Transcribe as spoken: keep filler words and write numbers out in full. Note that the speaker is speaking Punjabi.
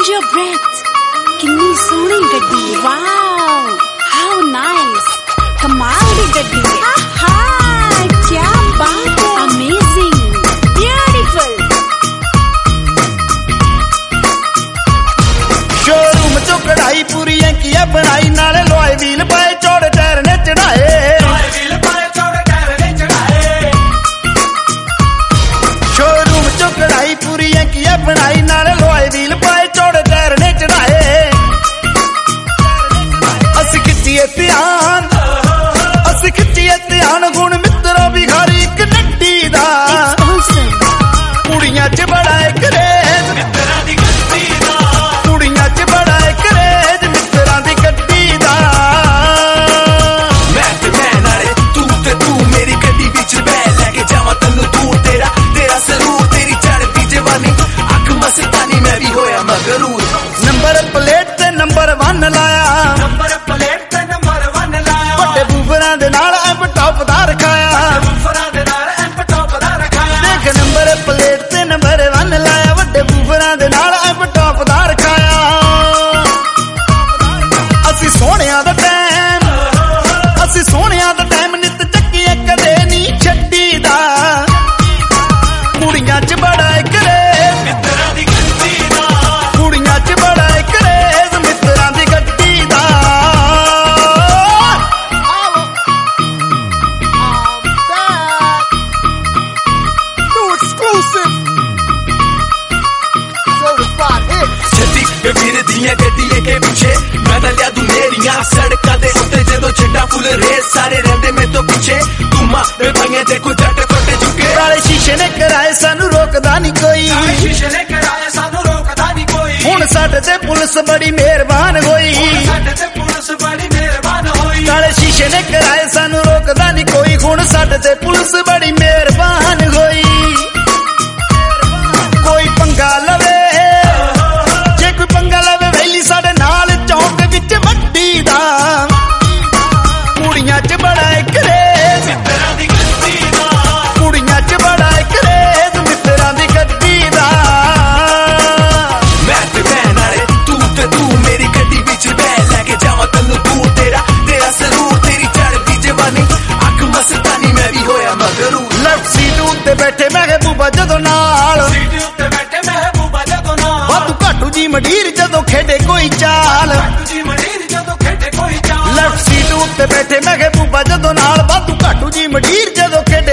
Hold your breath. किन्नी सोहनी गड्डी. Wow, how nice. कमाल दी गड्डी. आहा, क्या बात है. Amazing, beautiful. शोरूम चो कढ़ाई पूरी की बनाई नाले लोए व्हील पाए चौड़े टायर ने चढ़ाए. शोरूम चो कढ़ाई पूरी की बनाई नाले लोए व्हील पाए चौड़े टायर ने चढ़ाए. अस खिच्चिए ध्यान अस खिच्चिए ध्यान गुण मित्रा भिखारी एक नड्डी दा. कुड़ियां च बड़ा एक क्रेज कुड़ियां च बड़ा एक क्रेज मित्रा दी गड्डी दा. मैं ते मैं नाले तू ते तू मेरी गड्डी विच बैठ लेके जावां तन्नू दूर. तेरा तेरा सरूर तेरी चढ़दी जवानी अख मस्तानी मैं भी होया मगरूर. नंबर प्लेट ते नंबर वन लाया. नंबर प्लेट ते नंबर वन लाया. ਵੱਡੇ ਬੂਫਰਾਂ ਦੇ ਨਾਲ ਐਂਪ ਟੌਪ ਦਾ ਰਖਾਇਆ. ਬੂਫਰਾਂ ਦੇ ਨਾਲ ਐਂਪ ਟੌਪ ਦਾ ਰਖਾਇਆ. ਦੇਖ ਨੰਬਰ ਪਲੇਟ ਤੇ ਨੰਬਰ वन ਲਾਇਆ. ਵੱਡੇ ਬੂਫਰਾਂ ਦੇ ਨਾਲ ਐਂਪ ਟੌਪ ਦਾ ਰਖਾਇਆ. ਅਸੀਂ ਸੋਹਣਿਆਂ ਦਾ ਟਾਈਮ ਅਸੀਂ ਸੋਹਣਿਆਂ ਦਾ ਟਾਈਮ ਨਿਤ ਚੱਕੀਏ ਕਦੇ ਨਹੀਂ ਛੱਡੀ ਦਾ. ਕੁੜੀਆਂ 'ਚ ਬੜਾ ਇੱਕ ਰੇਜ਼ ਮਿੱਤਰਾਂ ਦੀ ਗੱਡੀ ਦਾ. ਕੁੜੀਆਂ 'ਚ ਬੜਾ ਇੱਕ ਰੇਜ਼ ਮਿੱਤਰਾਂ ਦੀ ਗੱਡੀ ਦਾ. ਛੱਡੀ ਵੀਰ ਦੀਆਂ ਗੱਡੀਆਂ ਕੇ ਪਿੱਛੇ ਮੈਂ ਤਾਂ ਲਿਆ ਦੂੰ ਮੇਰੀਆਂ ਸੜਕਾਂ ਦੇ ਉੱਤੇ ਜਦੋਂ ਛੱਡਾ ਫੁੱਲ ਰੇਸ ਸਾਰੇ ਰਹਿੰਦੇ ਮੇਰੇ ਤੋਂ ਪਿੱਛੇ. ਧੂਮਾ ਵੇ ਭਾਈਆਂ ਦੇ ਕੋਈ ਜੱਟ ਫੱਟੇ ਚੁੱਕੇ. ਕਾਲੇ ਸ਼ੀਸ਼ੇ ਨੇ ਕਰਾਏ ਸਾਨੂੰ ਰੋਕਦਾ ਨਹੀਂ ਕੋਈ. ਸ਼ੀਸ਼ੇ ਨੇ ਕਰਾਇਆ ਸਾਨੂੰ ਰੋਕਦਾ ਨਹੀਂ ਕੋਈ. ਹੁਣ ਸਾਡੇ ਤੇ ਪੁਲਿਸ ਬੜੀ ਮਿਹਰਬਾਨ ਹੋਈ. ਸਾਡੇ ਤੇ ਪੁਲਿਸ ਬੜੀ ਮਿਹਰਬਾਨ ਹੋਈ. ਕਾਲੇ ਸ਼ੀਸ਼ੇ ਨੇ ਕਰਾਏ ਸਾਨੂੰ ਰੋਕਦਾ ਨਹੀਂ ਕੋਈ. ਹੁਣ ਸਾਡੇ ਤੇ ਪੁਲਿਸ ਬੜੀ ਮਿਹਰਬਾਨ ਹੋਈ. ਕੋਈ ਪੰਗਾ ਲਵੇ ਜੇ ਕੋਈ ਪੰਗਾ ਲਵੇ ਵੈਲੀ ਸਾਡੇ ਨਾਲ ਚੌਂਕ ਵਿੱਚ ਵੱਡੀ ਦਾ. ਕੁੜੀਆਂ 'ਚ ਬੜਾ ਇੱਕ ਰੇਜ਼ ਮਿੱਤਰਾਂ ਦੀ ਗੱਡੀ ਦਾ. ਕੁੜੀਆਂ 'ਚ ਬੜਾ ਇੱਕ ਰੇਜ਼ ਮਿੱਤਰਾਂ ਦੀ ਗੱਡੀ ਦਾ. ਮੈਂ ਤੇ ਮੈਂ ਨਾਲੇ ਤੂੰ ਤੇ ਤੂੰ ਮੇਰੀ ਗੱਡੀ ਵਿੱਚ ਬਹਿ ਲੈ ਕੇ ਜਾਵਾਂ ਤੈਨੂੰ ਦੂਰ. ਤੇਰਾ ਤੇਰਾ ਸਰੂਰ ਤੇਰੀ ਚੜ੍ਹਦੀ ਜਵਾਨੀ ਅੱਖ ਮਸਤਾਨੀ ਮੈਂ ਵੀ ਹੋਇਆ ਮਗਰੂਰ. ਲੈਫਟ ਸੀਟ ਉੱਤੇ ਬੈਠੇ ਮਹਿਬੂਬਾ ਜਦੋਂ ਨਾਲ. ਸੀਟ ਉੱਤੇ ਬੈਠੇ ਮਹਿਬੂਬਾ ਜਦੋਂ ਨਾ. ਵਾਧੂ ਘਾਟੂ ਜੀ ਮੰਡੀਰ ਜਦੋਂ ਖੇਡੇ ਕੋਈ ਚਾਲ. ਜੀ ਮੰਡੀਰ ਜਦੋਂ ਖੇਡੇ ਕੋਈ ਚਾਲ. ਲੈਫਟ ਸੀਟ ਉੱਤੇ ਬੈਠੇ ਮਹਿਬੂਬਾ ਜਦੋਂ ਨਾਲ. ਵਾਧੂ ਘਾਟੂ ਜੀ ਮੰਡੀਰ ਜਦੋਂ ਖੇਡੇ